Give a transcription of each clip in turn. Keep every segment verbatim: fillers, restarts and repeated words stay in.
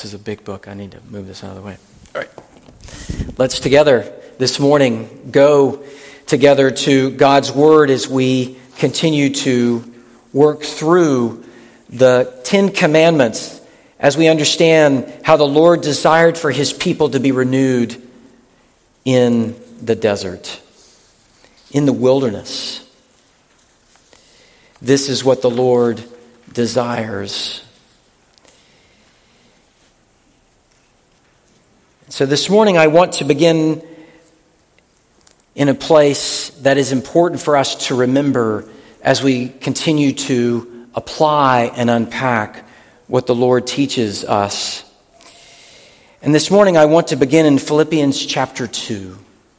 This is a big book. I need to move this out of the way. All right. Let's together this morning go together to God's Word as we continue to work through the Ten Commandments as we understand how the Lord desired for His people to be renewed in the desert, in the wilderness. This is what the Lord desires. So this morning I want to begin in a place that is important for us to remember as we continue to apply and unpack what the Lord teaches us. And this morning I want to begin in Philippians chapter two.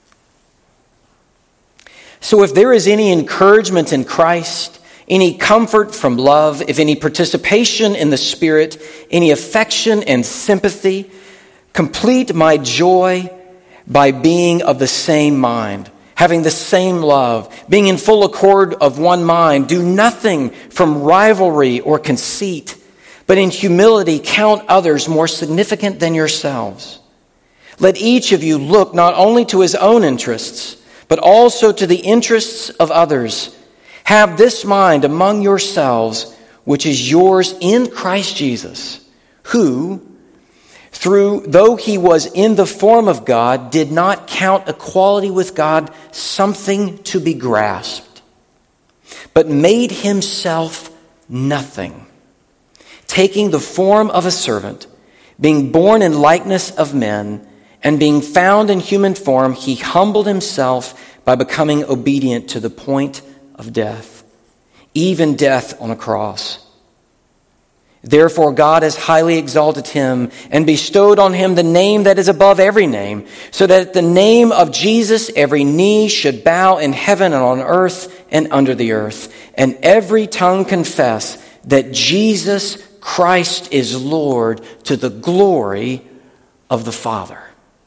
So if there is any encouragement in Christ, any comfort from love, if any participation in the Spirit, any affection and sympathy, complete my joy by being of the same mind, having the same love, being in full accord of one mind. Do nothing from rivalry or conceit, but in humility count others more significant than yourselves. Let each of you look not only to his own interests, but also to the interests of others. Have this mind among yourselves, which is yours in Christ Jesus, who, through though he was in the form of God, did not count equality with God something to be grasped, but made himself nothing, taking the form of a servant, being born in likeness of men, and being found in human form, he humbled himself by becoming obedient to the point of death, even death on a cross. Therefore God has highly exalted him and bestowed on him the name that is above every name, so that at the name of Jesus every knee should bow in heaven and on earth and under the earth, and every tongue confess that Jesus Christ is Lord, to the glory of the Father.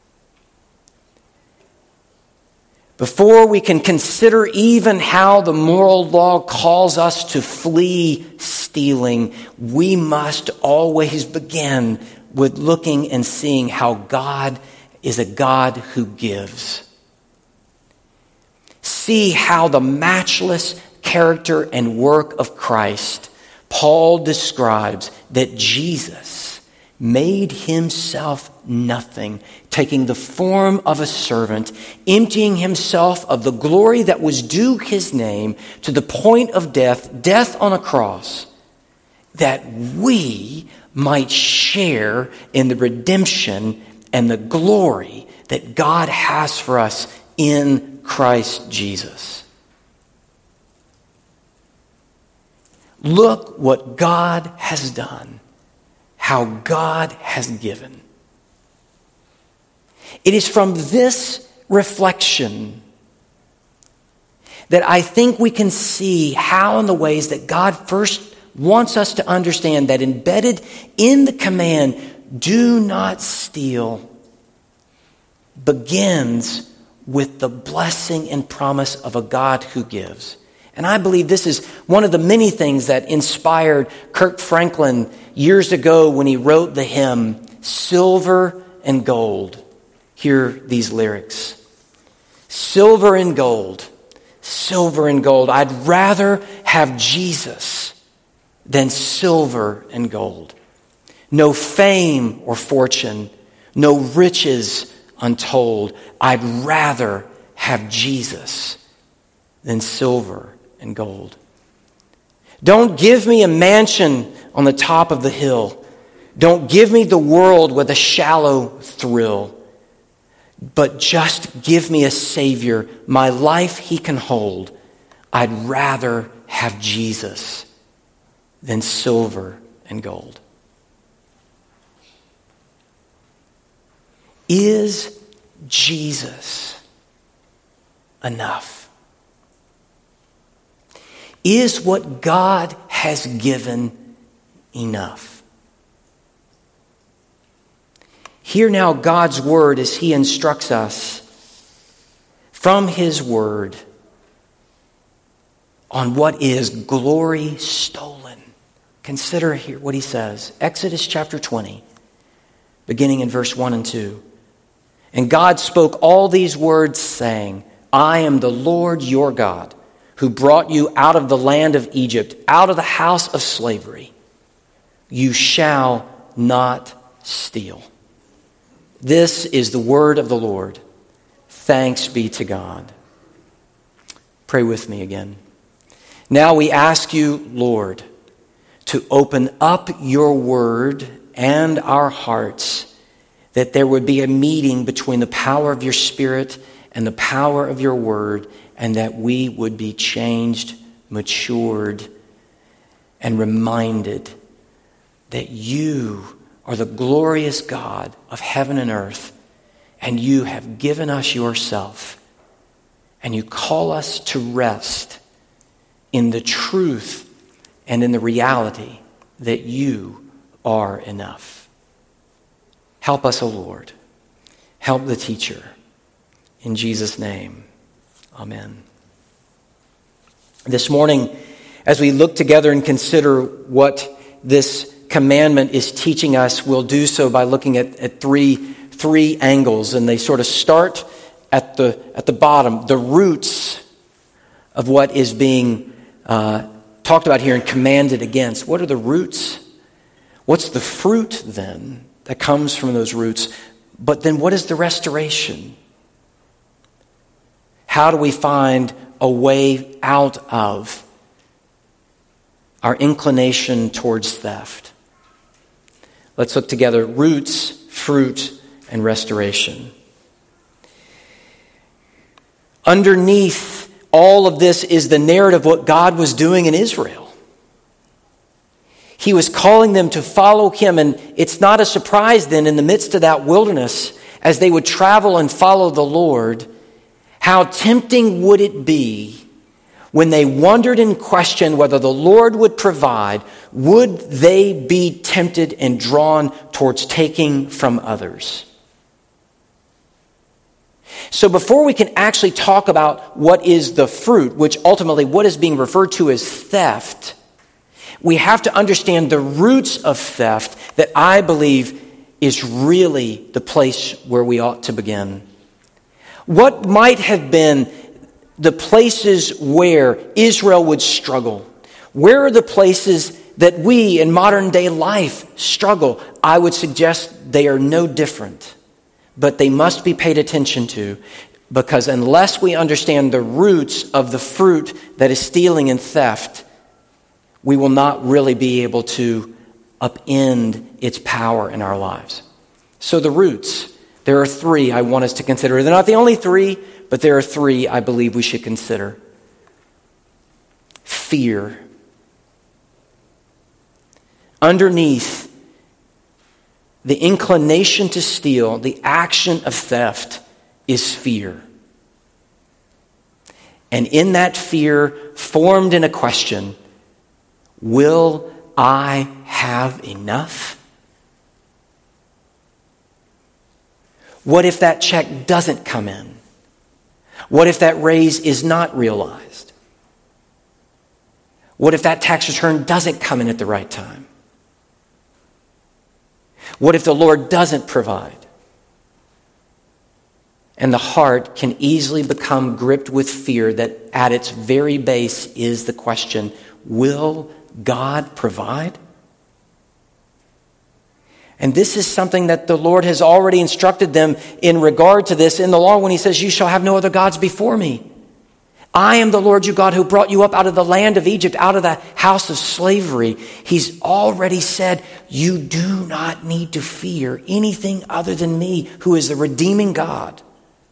Before we can consider even how the moral law calls us to flee stealing, we must always begin with looking and seeing how God is a God who gives. See how the matchless character and work of Christ, Paul describes that Jesus made himself nothing, taking the form of a servant, emptying himself of the glory that was due his name to the point of death, death on a cross, that we might share in the redemption and the glory that God has for us in Christ Jesus. Look what God has done, how God has given. It is from this reflection that I think we can see how in the ways that God first wants us to understand that embedded in the command, do not steal, begins with the blessing and promise of a God who gives. And I believe this is one of the many things that inspired Kirk Franklin years ago when he wrote the hymn, Silver and Gold. Hear these lyrics. Silver and gold, silver and gold. I'd rather have Jesus than silver and gold. No fame or fortune, no riches untold. I'd rather have Jesus than silver and gold. Don't give me a mansion on the top of the hill. Don't give me the world with a shallow thrill. But just give me a Savior, my life he can hold. I'd rather have Jesus than silver and gold. Is Jesus enough? Is what God has given enough? Hear now God's word as he instructs us from his word on what is glory stolen. Consider here what he says. Exodus chapter twenty, beginning in verse one and two. And God spoke all these words, saying, I am the Lord your God, who brought you out of the land of Egypt, out of the house of slavery. You shall not steal. This is the word of the Lord. Thanks be to God. Pray with me again. Now we ask you, Lord, to open up your word and our hearts, that there would be a meeting between the power of your Spirit and the power of your word, and that we would be changed, matured, and reminded that you are the glorious God of heaven and earth, and you have given us yourself, and you call us to rest in the truth and in the reality that you are enough. Help us, O Lord. Help the teacher. In Jesus' name, amen. This morning, as we look together and consider what this commandment is teaching us, we'll do so by looking at, at three, three angles, and they sort of start at the, at the bottom, the roots of what is being uh, talked about here and commanded against. What are the roots? What's the fruit then that comes from those roots? But then what is the restoration? How do we find a way out of our inclination towards theft? Let's look together. Roots, fruit, and restoration. Underneath all of this is the narrative of what God was doing in Israel. He was calling them to follow him, and it's not a surprise then in the midst of that wilderness, as they would travel and follow the Lord, how tempting would it be when they wondered and questioned whether the Lord would provide, would they be tempted and drawn towards taking from others? So before we can actually talk about what is the fruit, which ultimately what is being referred to as theft, we have to understand the roots of theft that I believe is really the place where we ought to begin. What might have been the places where Israel would struggle? Where are the places that we in modern day life struggle? I would suggest they are no different, but they must be paid attention to, because unless we understand the roots of the fruit that is stealing and theft, we will not really be able to upend its power in our lives. So the roots, there are three I want us to consider. They're not the only three, but there are three I believe we should consider. Fear. Underneath the inclination to steal, the action of theft, is fear. And in that fear, formed in a question, will I have enough? What if that check doesn't come in? What if that raise is not realized? What if that tax return doesn't come in at the right time? What if the Lord doesn't provide? And the heart can easily become gripped with fear that at its very base is the question, will God provide? And this is something that the Lord has already instructed them in regard to this in the law when he says, you shall have no other gods before me. I am the Lord your God who brought you up out of the land of Egypt, out of the house of slavery. He's already said, you do not need to fear anything other than me, who is the redeeming God.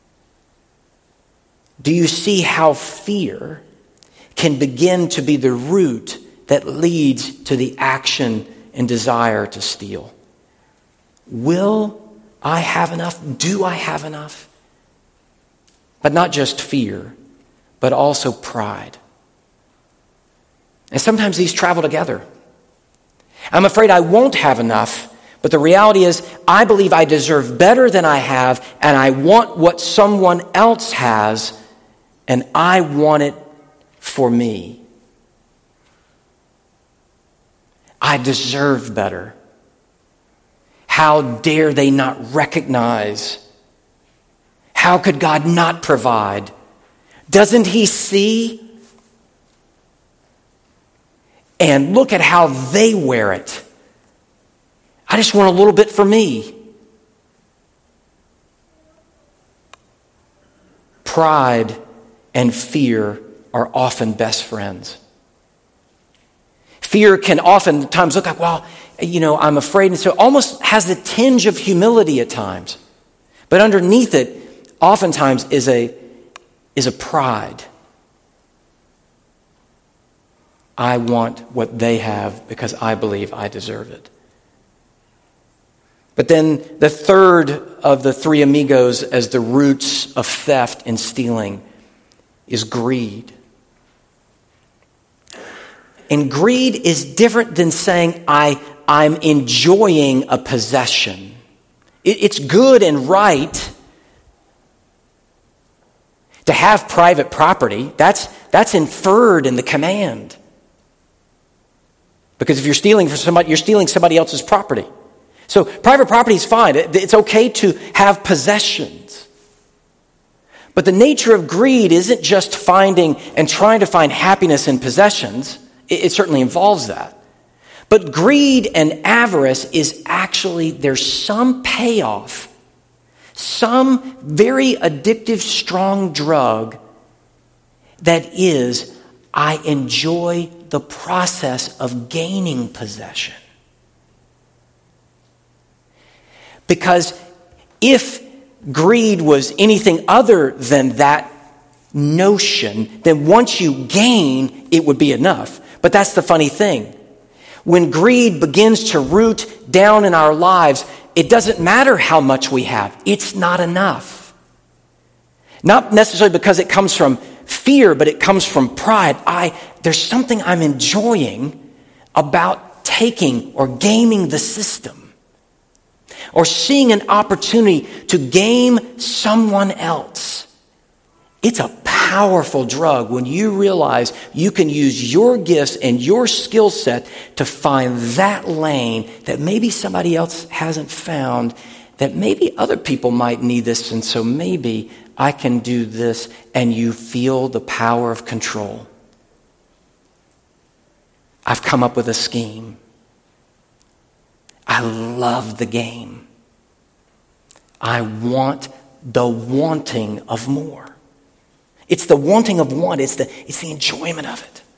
Do you see how fear can begin to be the root that leads to the action and desire to steal? Will I have enough? Do I have enough? But not just fear, but also pride. And sometimes these travel together. I'm afraid I won't have enough, but the reality is I believe I deserve better than I have, and I want what someone else has, and I want it for me. I deserve better. How dare they not recognize? How could God not provide? Doesn't he see? And look at how they wear it. I just want a little bit for me. Pride and fear are often best friends. Fear can oftentimes look like, well, you know, I'm afraid. And so it almost has a tinge of humility at times. But underneath it, oftentimes is a, is a pride. I want what they have because I believe I deserve it. But then the third of the three amigos as the roots of theft and stealing is greed. And greed is different than saying, I, I'm enjoying a possession. It, it's good and right to have private property. That's, that's inferred in the command. Because if you're stealing from somebody, you're stealing somebody else's property. So private property is fine. It's okay to have possessions. But the nature of greed isn't just finding and trying to find happiness in possessions. It certainly involves that. But greed and avarice is actually, there's some payoff, some very addictive, strong drug that is, I enjoy the process of gaining possession. Because if greed was anything other than that notion, then once you gain, it would be enough. But that's the funny thing. When greed begins to root down in our lives, it doesn't matter how much we have. It's not enough. Not necessarily because it comes from fear, but it comes from pride. I, there's something I'm enjoying about taking or gaming the system. Or seeing an opportunity to game someone else. It's a powerful drug when you realize you can use your gifts and your skill set to find that lane that maybe somebody else hasn't found, that maybe other people might need this, and so maybe I can do this, and you feel the power of control. I've come up with a scheme. I love the game. I want the wanting of more. It's the wanting of want. It's the, it's the enjoyment of it.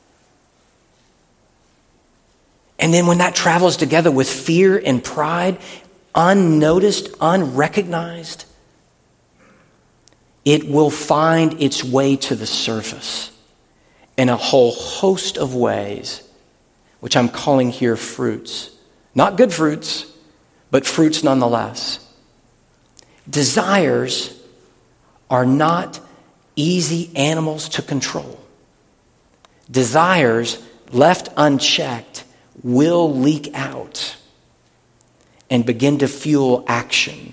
And then when that travels together with fear and pride, unnoticed, unrecognized, it will find its way to the surface in a whole host of ways, which I'm calling here fruits. Not good fruits, but fruits nonetheless. Desires are not easy animals to control. Desires, left unchecked, will leak out and begin to fuel action.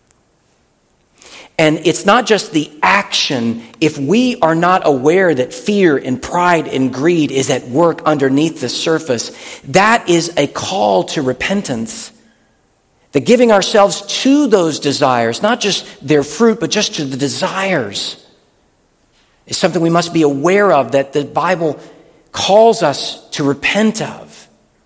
And it's not just the action. If we are not aware that fear and pride and greed is at work underneath the surface, that is a call to repentance. That giving ourselves to those desires, not just their fruit, but just to the desires, is something we must be aware of, that the Bible calls us to repent of.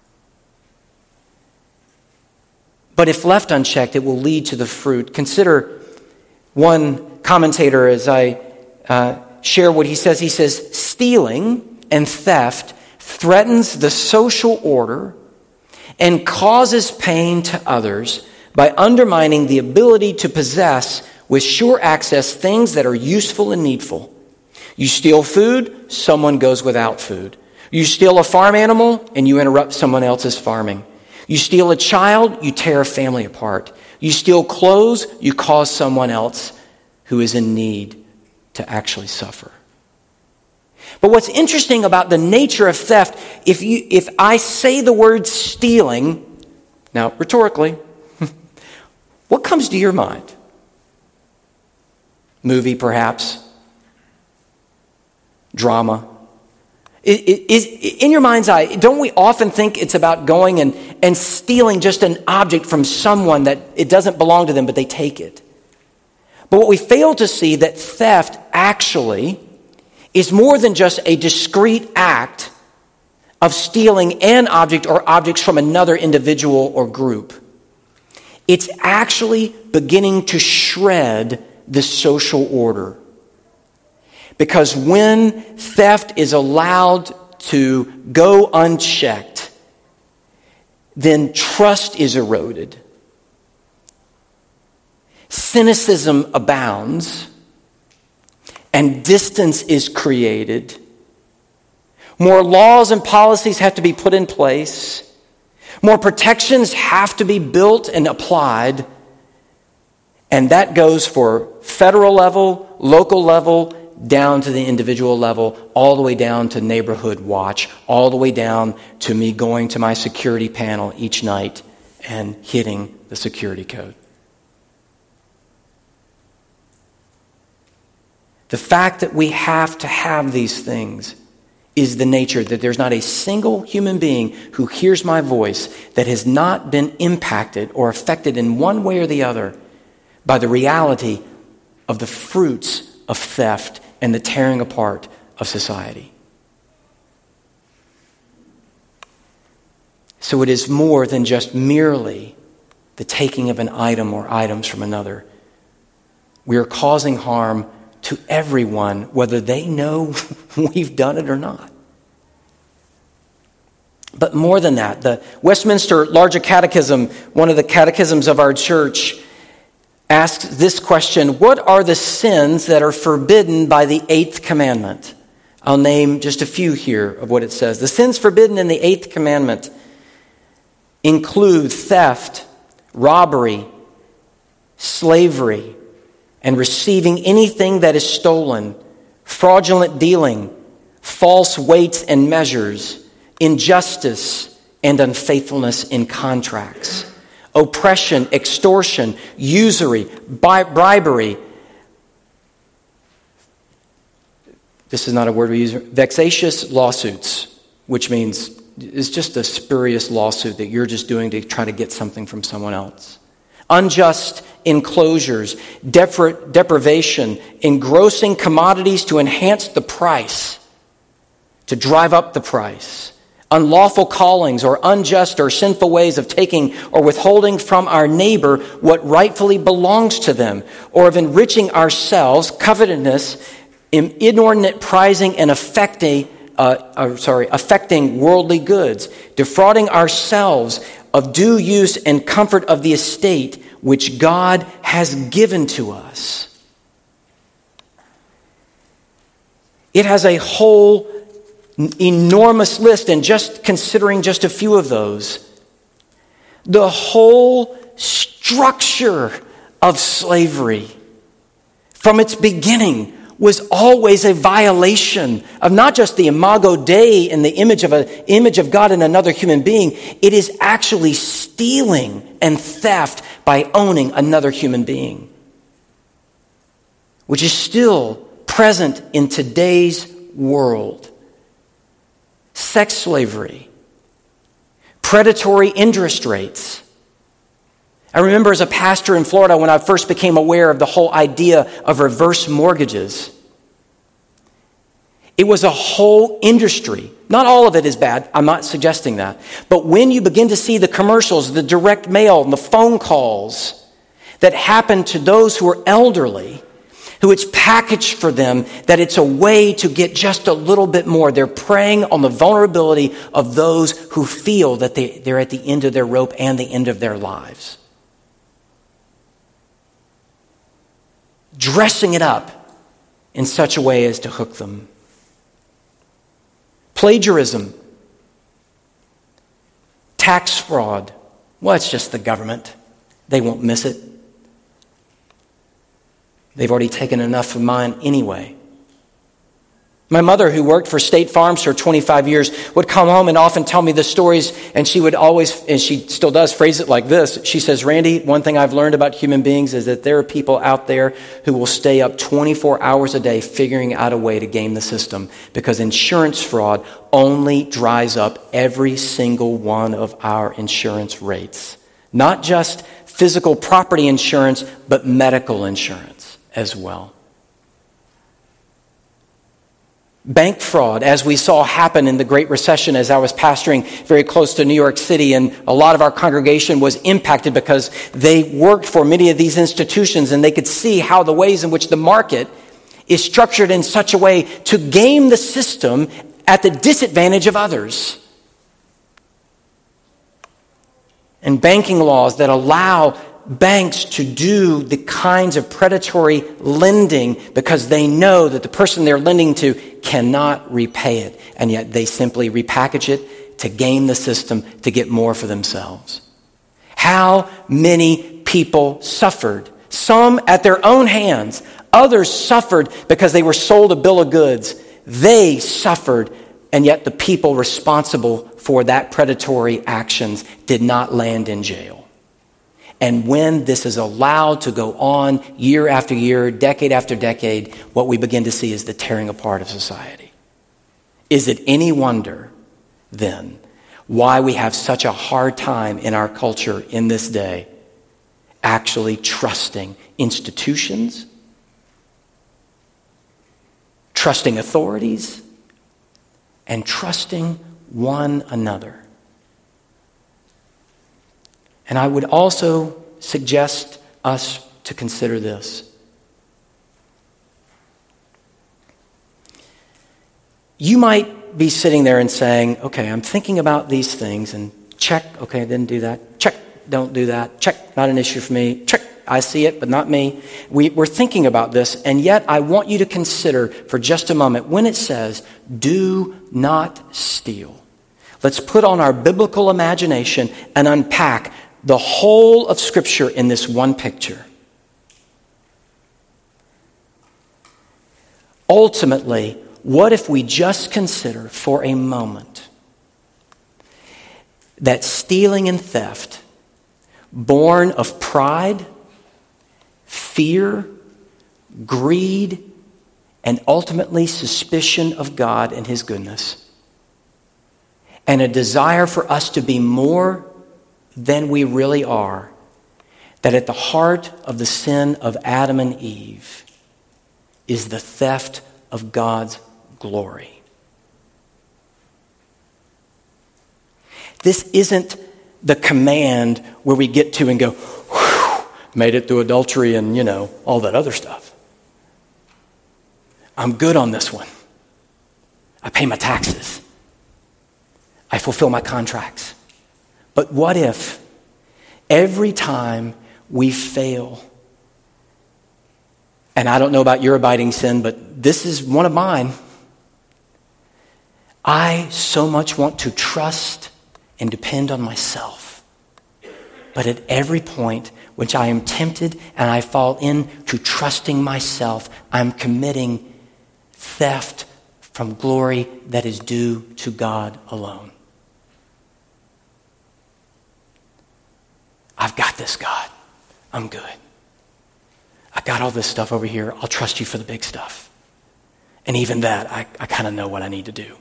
But if left unchecked, it will lead to the fruit. Consider one commentator as I uh, share what he says. He says, stealing and theft threatens the social order and causes pain to others by undermining the ability to possess with sure access things that are useful and needful. You steal food, someone goes without food. You steal a farm animal, and you interrupt someone else's farming. You steal a child, you tear a family apart. You steal clothes, you cause someone else who is in need to actually suffer. But what's interesting about the nature of theft, if you if I say the word stealing, now rhetorically, what comes to your mind? Movie, perhaps? Drama? Is, in your mind's eye, don't we often think it's about going and, and stealing just an object from someone that it doesn't belong to them, but they take it? But what we fail to see that theft actually is more than just a discrete act of stealing an object or objects from another individual or group. It's actually beginning to shred the social order. Because when theft is allowed to go unchecked, then trust is eroded. Cynicism abounds, and distance is created. More laws and policies have to be put in place. More protections have to be built and applied. And that goes for federal level, local level, down to the individual level, all the way down to neighborhood watch, all the way down to me going to my security panel each night and hitting the security code. The fact that we have to have these things is the nature that there's not a single human being who hears my voice that has not been impacted or affected in one way or the other by the reality of the fruits of theft and the tearing apart of society. So it is more than just merely the taking of an item or items from another. We are causing harm to everyone, whether they know we've done it or not. But more than that, the Westminster Larger Catechism, one of the catechisms of our church, asks this question: what are the sins that are forbidden by the eighth commandment? I'll name just a few here of what it says. The sins forbidden in the eighth commandment include theft, robbery, slavery, and receiving anything that is stolen, fraudulent dealing, false weights and measures, injustice, and unfaithfulness in contracts, oppression, extortion, usury, bribery. This is not a word we use. Vexatious lawsuits, which means it's just a spurious lawsuit that you're just doing to try to get something from someone else. Unjust enclosures, depri- deprivation, engrossing commodities to enhance the price, to drive up the price. Unlawful callings or unjust or sinful ways of taking or withholding from our neighbor what rightfully belongs to them, or of enriching ourselves, covetousness, inordinate prizing and affecting, uh, uh, sorry, affecting worldly goods, defrauding ourselves of due use and comfort of the estate which God has given to us. It has a whole enormous list, and just considering just a few of those, the whole structure of slavery from its beginning was always a violation of not just the imago Dei and the image of a image of God in another human being. It is actually stealing and theft by owning another human being, which is still present in today's world. Sex slavery, predatory interest rates. I remember as a pastor in Florida when I first became aware of the whole idea of reverse mortgages. It was a whole industry. Not all of it is bad. I'm not suggesting that. But when you begin to see the commercials, the direct mail, and the phone calls that happen to those who are elderly, who it's packaged for them that it's a way to get just a little bit more. They're preying on the vulnerability of those who feel that they, they're at the end of their rope and the end of their lives. Dressing it up in such a way as to hook them. Plagiarism. Tax fraud. Well, it's just the government. They won't miss it. They've already taken enough of mine anyway. My mother, who worked for State Farms for twenty-five years, would come home and often tell me the stories, and she would always, and she still does, phrase it like this. She says, Randy, one thing I've learned about human beings is that there are people out there who will stay up twenty-four hours a day figuring out a way to game the system, because insurance fraud only dries up every single one of our insurance rates. Not just physical property insurance, but medical insurance as well. Bank fraud, as we saw happen in the Great Recession as I was pastoring very close to New York City, and a lot of our congregation was impacted because they worked for many of these institutions and they could see how the ways in which the market is structured in such a way to game the system at the disadvantage of others. And banking laws that allow banks to do the kinds of predatory lending because they know that the person they're lending to cannot repay it, and yet they simply repackage it to game the system to get more for themselves. How many people suffered? Some at their own hands. Others suffered because they were sold a bill of goods. They suffered, and yet the people responsible for that predatory actions did not land in jail. And when this is allowed to go on year after year, decade after decade, what we begin to see is the tearing apart of society. Is it any wonder, then, why we have such a hard time in our culture in this day actually trusting institutions, trusting authorities, and trusting one another? And I would also suggest us to consider this. You might be sitting there and saying, okay, I'm thinking about these things, and check, okay, I didn't do that. Check, don't do that. Check, not an issue for me. Check, I see it, but not me. We, we're thinking about this, and yet I want you to consider for just a moment when it says, do not steal. Let's put on our biblical imagination and unpack the whole of Scripture in this one picture. Ultimately, what if we just consider for a moment that stealing and theft, born of pride, fear, greed, and ultimately suspicion of God and His goodness, and a desire for us to be more than we really are, that at the heart of the sin of Adam and Eve is the theft of God's glory. This isn't the command where we get to and go, whew, made it through adultery and, you know, all that other stuff. I'm good on this one. I pay my taxes. I fulfill my contracts. But what if every time we fail, and I don't know about your abiding sin, but this is one of mine, I so much want to trust and depend on myself. But at every point which I am tempted and I fall into trusting myself, I'm committing theft from glory that is due to God alone. I've got this, God. I'm good. I got all this stuff over here. I'll trust you for the big stuff. And even that, I, I kind of know what I need to do.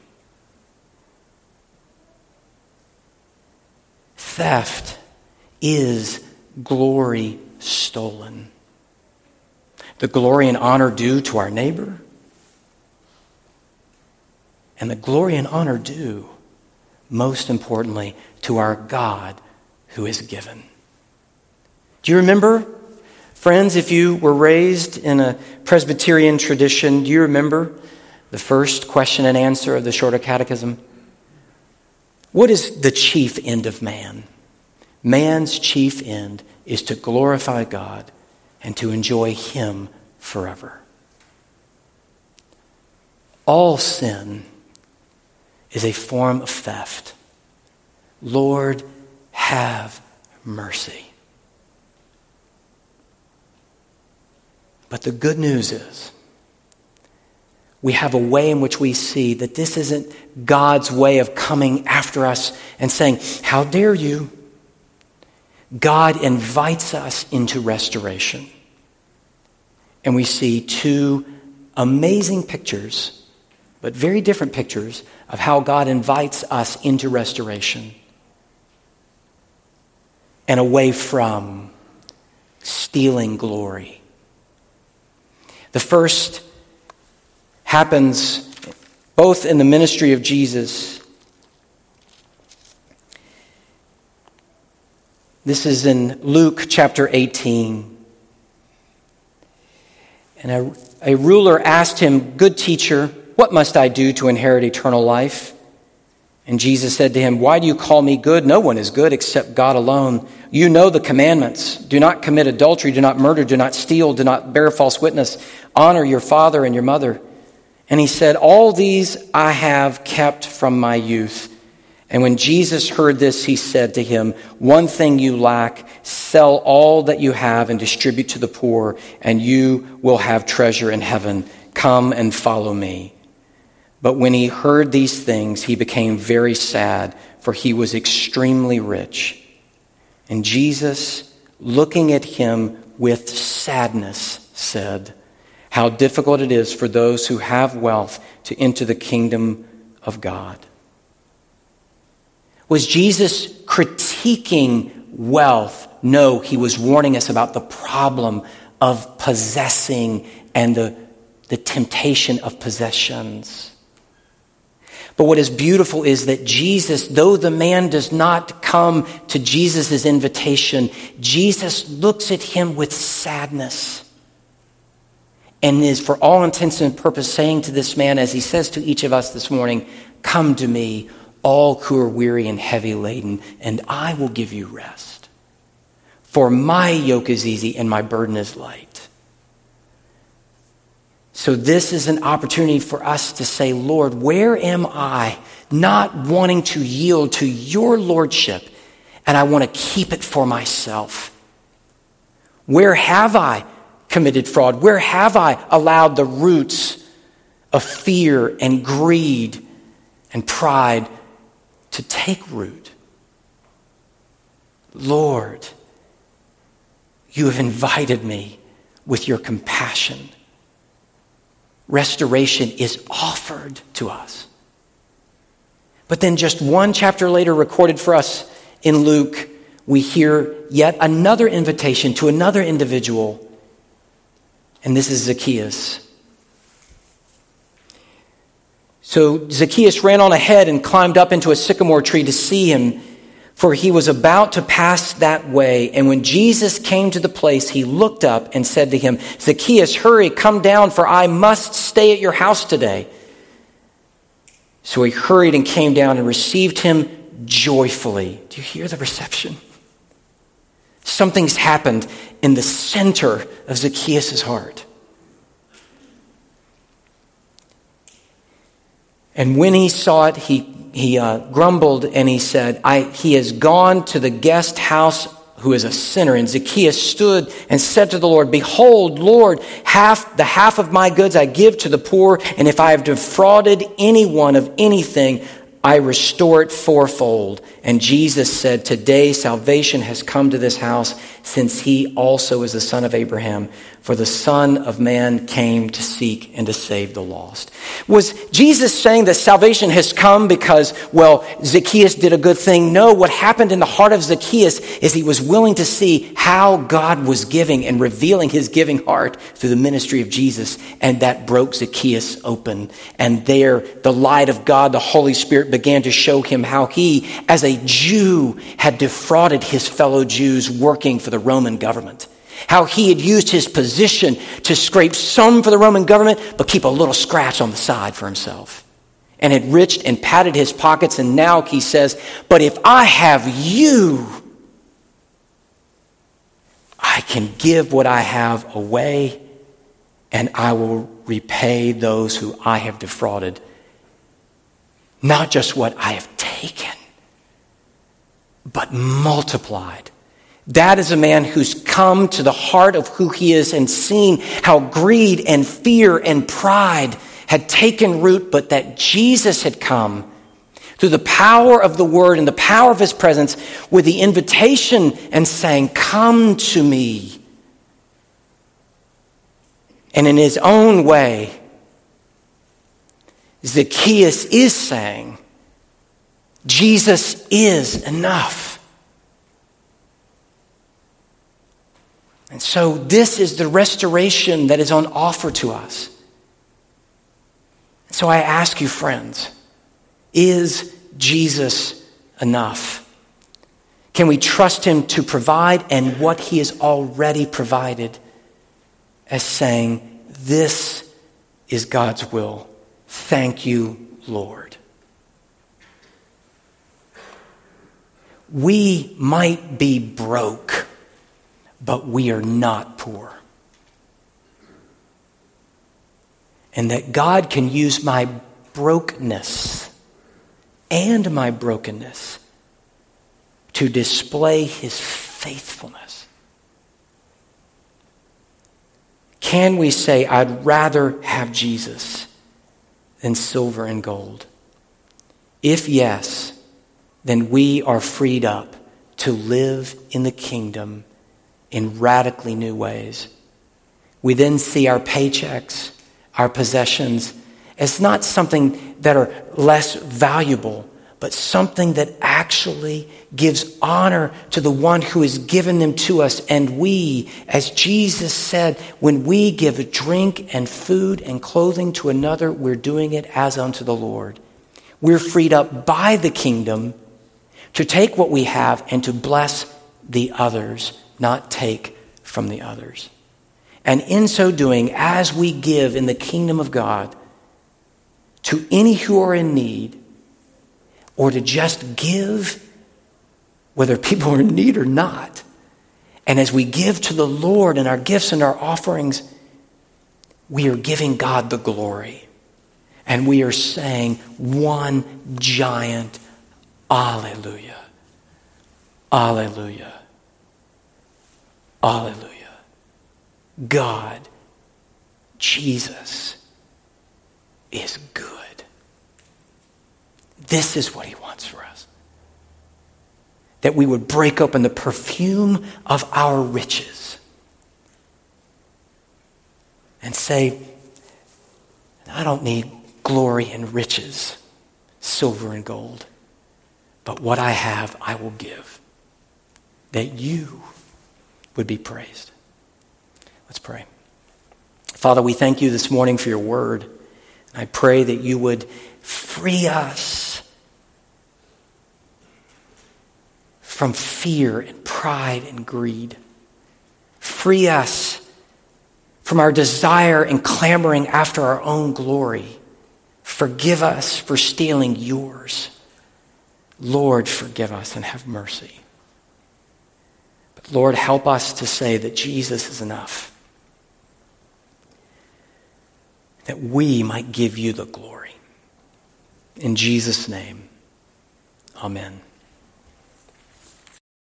Theft is glory stolen. The glory and honor due to our neighbor, and the glory and honor due, most importantly, to our God who is given. Do you remember, friends, if you were raised in a Presbyterian tradition, do you remember the first question and answer of the Shorter Catechism? What is the chief end of man? Man's chief end is to glorify God and to enjoy Him forever. All sin is a form of theft. Lord, have mercy. But the good news is, we have a way in which we see that this isn't God's way of coming after us and saying, how dare you? God invites us into restoration. And we see two amazing pictures, but very different pictures of how God invites us into restoration and away from stealing glory. The first happens both in the ministry of Jesus. This is in Luke chapter eighteen. And a, a ruler asked him, "Good teacher, what must I do to inherit eternal life?" And Jesus said to him, "Why do you call me good? No one is good except God alone. You know the commandments. Do not commit adultery, do not murder, do not steal, do not bear false witness. Honor your father and your mother." And he said, "All these I have kept from my youth." And when Jesus heard this, he said to him, "One thing you lack, sell all that you have and distribute to the poor, and you will have treasure in heaven. Come and follow me." But when he heard these things, he became very sad, for he was extremely rich. And Jesus, looking at him with sadness, said, "How difficult it is for those who have wealth to enter the kingdom of God." Was Jesus critiquing wealth? No, he was warning us about the problem of possessing and the, the temptation of possessions. But what is beautiful is that Jesus, though the man does not come to Jesus' invitation, Jesus looks at him with sadness and is, for all intents and purposes, saying to this man, as he says to each of us this morning, "Come to me, all who are weary and heavy laden, and I will give you rest. For my yoke is easy and my burden is light." So this is an opportunity for us to say, "Lord, where am I not wanting to yield to your lordship, and I want to keep it for myself? Where have I committed fraud? Where have I allowed the roots of fear and greed and pride to take root? Lord, you have invited me with your compassion. Restoration is offered to us." But then just one chapter later, recorded for us in Luke, we hear yet another invitation to another individual. And this is Zacchaeus. So Zacchaeus ran on ahead and climbed up into a sycamore tree to see him, for he was about to pass that way. And when Jesus came to the place, he looked up and said to him, "Zacchaeus, hurry, come down, for I must stay at your house today." So he hurried and came down and received him joyfully. Do you hear the reception? Something's happened in the center of Zacchaeus' heart. And when he saw it, he He uh, grumbled and he said, I, he has gone to the guest house who is a sinner. And Zacchaeus stood and said to the Lord, "Behold, Lord, half the half of my goods I give to the poor, and if I have defrauded anyone of anything, I restore it fourfold." And Jesus said, "Today salvation has come to this house, since he also is the son of Abraham. For the Son of Man came to seek and to save the lost." Was Jesus saying that salvation has come because, well, Zacchaeus did a good thing? No, what happened in the heart of Zacchaeus is he was willing to see how God was giving and revealing his giving heart through the ministry of Jesus. And that broke Zacchaeus open. And there, the light of God, the Holy Spirit, began to show him how he, as a Jew, had defrauded his fellow Jews working for the Roman government. How he had used his position to scrape some for the Roman government, but keep a little scratch on the side for himself. And had enriched and padded his pockets. And now he says, "But if I have you, I can give what I have away, and I will repay those who I have defrauded. Not just what I have taken, but multiplied." That is a man who's come to the heart of who he is and seen how greed and fear and pride had taken root, but that Jesus had come through the power of the word and the power of his presence with the invitation and saying, come to me. And in his own way, Zacchaeus is saying, Jesus is enough. And so this is the restoration that is on offer to us. So I ask you, friends, is Jesus enough? Can we trust him to provide and what he has already provided as saying, this is God's will. Thank you, Lord. We might be broke, but we are not poor. And that God can use my brokenness and my brokenness to display his faithfulness. Can we say, I'd rather have Jesus than silver and gold? If yes, then we are freed up to live in the kingdom in radically new ways. We then see our paychecks, our possessions, as not something that are less valuable, but something that actually gives honor to the one who has given them to us. And we, as Jesus said, when we give drink and food and clothing to another, we're doing it as unto the Lord. We're freed up by the kingdom to take what we have and to bless the others, not take from the others. And in so doing, as we give in the kingdom of God to any who are in need, or to just give, whether people are in need or not, and as we give to the Lord in our gifts and our offerings, we are giving God the glory. And we are saying one giant Alleluia. Alleluia. Alleluia. God, Jesus, is good. This is what he wants for us. That we would break open the perfume of our riches and say, I don't need glory and riches, silver and gold, but what I have, I will give, that you would be praised. Let's pray. Father, we thank you this morning for your word. I pray that you would free us from fear and pride and greed. Free us from our desire and clamoring after our own glory. Forgive us for stealing yours. Lord, forgive us and have mercy. But Lord, help us to say that Jesus is enough. That we might give you the glory. In Jesus' name, amen.